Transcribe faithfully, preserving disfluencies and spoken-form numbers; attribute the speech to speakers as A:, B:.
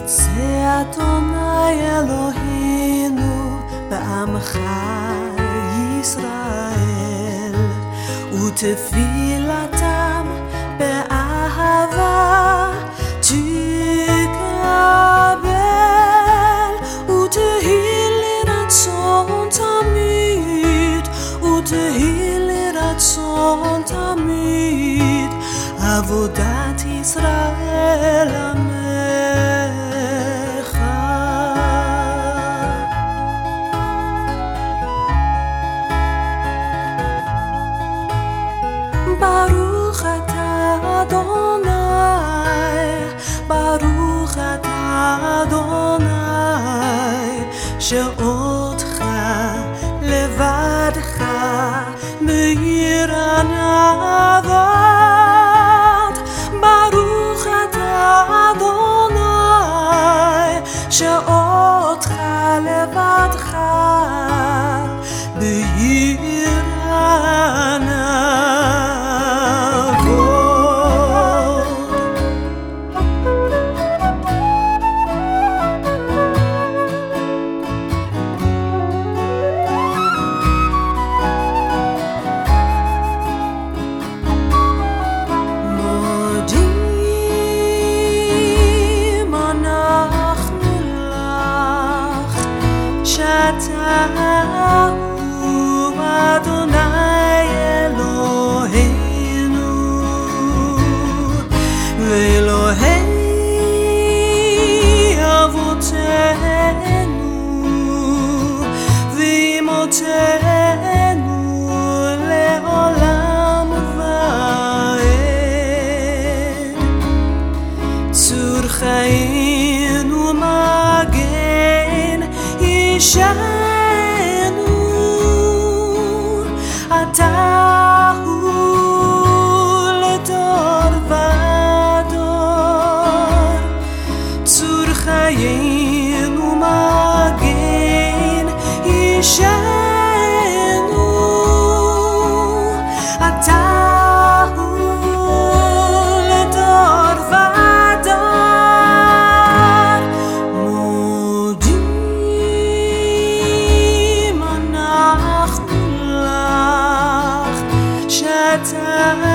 A: יצא אדוני אלוהינו בעמך ישראל, ותפילתם באהבה תקבל, ותהי לרצון תמיד, ותהי לרצון תמיד, עבודת ישראל עמך. ברוך אתה אדוני, ברוך אתה אדוני, שאותך לבדך מאיר ענבות. ברוך אתה אדוני, שאותך לבדך מאיר ענבות. אתה הוא אדוני אלוהינו, ואלוהי אבותינו ואימותינו לעולם ועד. צור חיים ומגן ישענו, אתה הוא לדור ודור. צור חיים ומגן ישענו, אתה הוא לדור ודור. מודים אנחנו לך שאתה